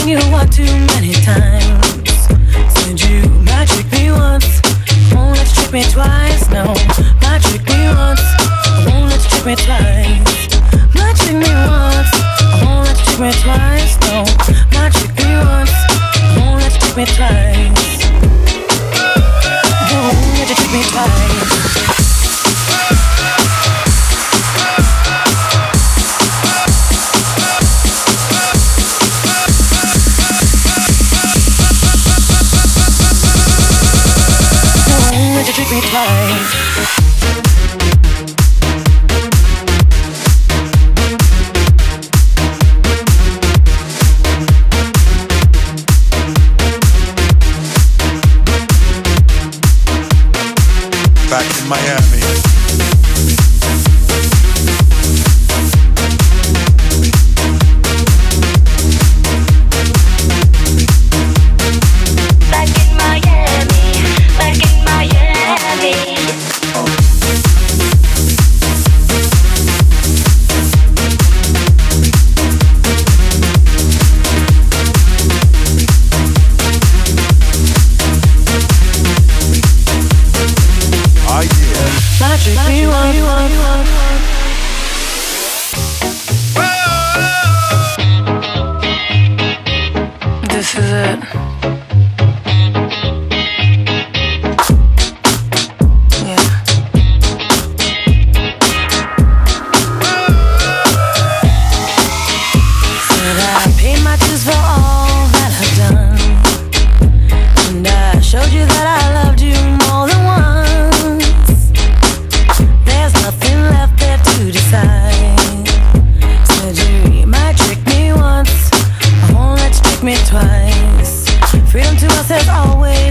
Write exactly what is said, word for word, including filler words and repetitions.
tricked you one too many times. Said you might trick me once, won't let you trick me twice. No, might trick me once, won't let you trick me twice. Might trick me once, won't let you trick me twice. No, might trick me once, won't let you trick me twice. Won't let you trick me twice. Treat me twice. Back in Miami. This is it. Yeah. Said I paid my dues for all that I've done, and I showed you that I loved you more than once. There's nothing left there to decide. Said you might trick me once, I won't let you trick me twice. Freedom to us is always